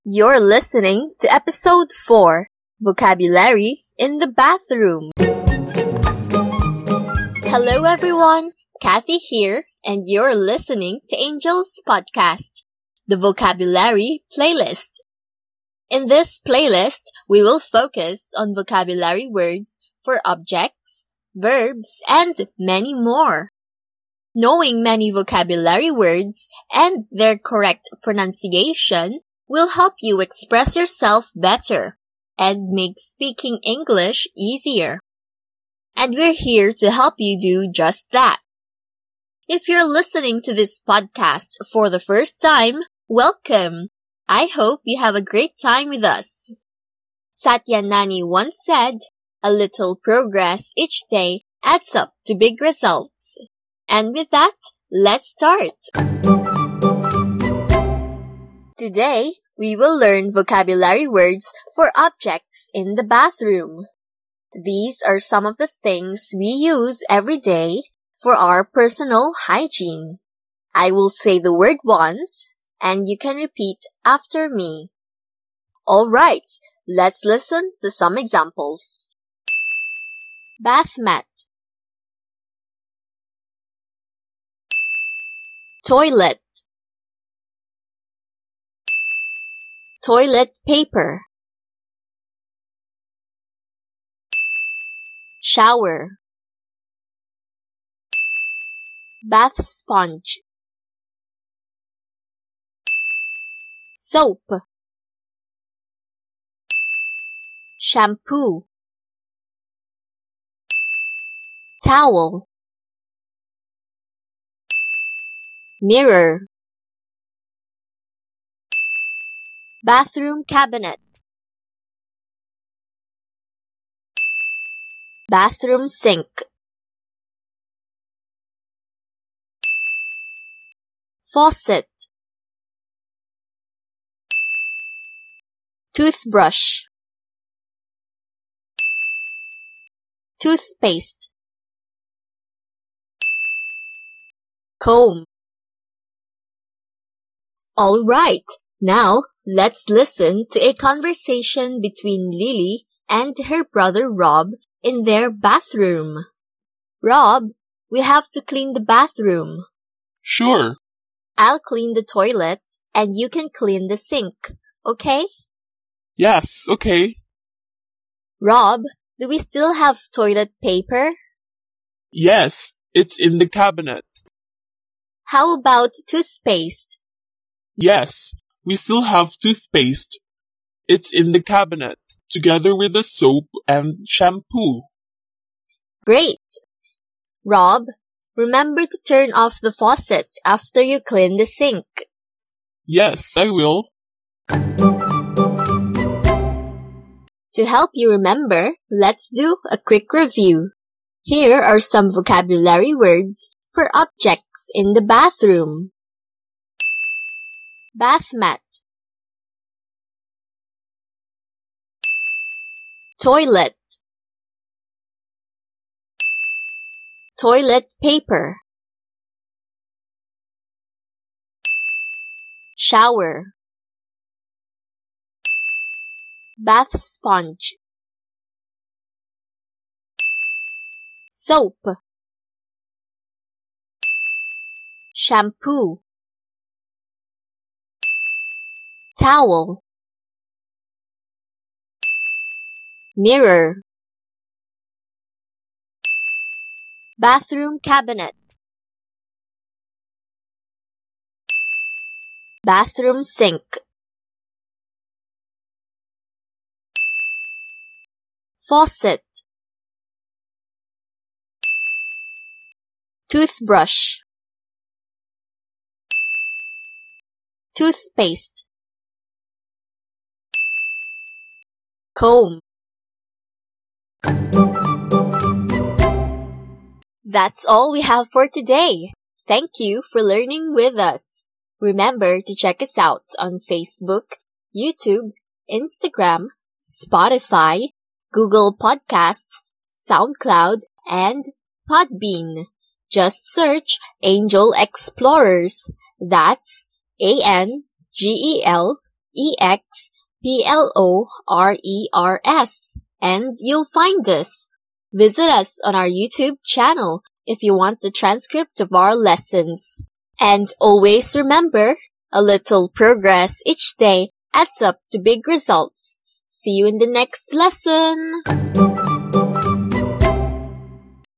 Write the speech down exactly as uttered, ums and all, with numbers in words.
You're listening to episode four, Vocabulary in the Bathroom. Hello everyone, Kathy here, and you're listening to Angel's podcast, the Vocabulary Playlist. In this playlist, we will focus on vocabulary words for objects, verbs, and many more. Knowing many vocabulary words and their correct pronunciation will help you express yourself better and make speaking English easier. And we're here to help you do just that. If you're listening to this podcast for the first time, welcome! I hope you have a great time with us. Satya Nani once said, "A little progress each day adds up to big results." And with that, let's start! Today, we will learn vocabulary words for objects in the bathroom. These are some of the things we use every day for our personal hygiene. I will say the word once, and you can repeat after me. Alright, let's listen to some examples. Bath mat, toilet, toilet paper, shower, bath sponge, soap, shampoo, towel, mirror, bathroom cabinet, bathroom sink, faucet, toothbrush, toothpaste, comb. All right, now let's listen to a conversation between Lily and her brother Rob in their bathroom. Rob, we have to clean the bathroom. Sure. I'll clean the toilet and you can clean the sink, okay? Yes, okay. Rob, do we still have toilet paper? Yes, it's in the cabinet. How about toothpaste? Yes, we still have toothpaste. It's in the cabinet, together with the soap and shampoo. Great! Rob, remember to turn off the faucet after you clean the sink. Yes, I will. To help you remember, let's do a quick review. Here are some vocabulary words for objects in the bathroom. Bath mat, toilet, toilet paper, shower, bath sponge, soap, shampoo, towel, mirror, bathroom cabinet, bathroom sink, faucet, toothbrush, toothpaste, comb. That's all we have for today. Thank you for learning with us. Remember to check us out on Facebook, YouTube, Instagram, Spotify, Google Podcasts, SoundCloud, and Podbean. Just search Angel Explorers. That's A N G E L E X P L O R E R S, and you'll find us. Visit us on our YouTube channel if you want the transcript of our lessons. And always remember, a little progress each day adds up to big results. See you in the next lesson!